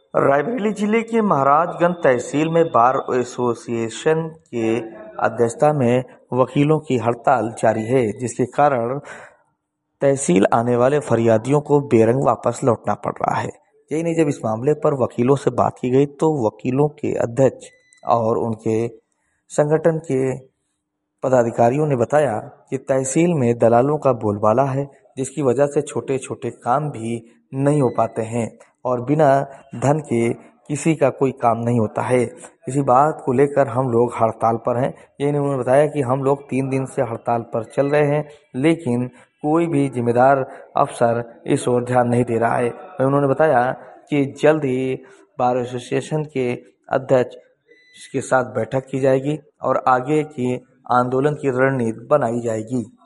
रायबरेली जिले के महाराजगंज तहसील में बार एसोसिएशन के अध्यक्षता में वकीलों की हड़ताल जारी है, जिसके कारण तहसील आने वाले फरियादियों को बेरंग वापस लौटना पड़ रहा है। यही नहीं, जब इस मामले पर वकीलों से बात की गई तो वकीलों के अध्यक्ष और उनके संगठन के पदाधिकारियों ने बताया कि तहसील में दलालों का बोलबाला है, जिसकी वजह से छोटे छोटे काम भी नहीं हो पाते हैं और बिना धन के किसी का कोई काम नहीं होता है। इसी बात को लेकर हम लोग हड़ताल पर हैं। ये उन्होंने बताया कि हम लोग 3 दिन से हड़ताल पर चल रहे हैं, लेकिन कोई भी जिम्मेदार अफसर इस ओर ध्यान नहीं दे रहा है। उन्होंने बताया कि जल्द ही बार एसोसिएशन के अध्यक्ष के साथ बैठक की जाएगी और आगे की आंदोलन की रणनीति बनाई जाएगी।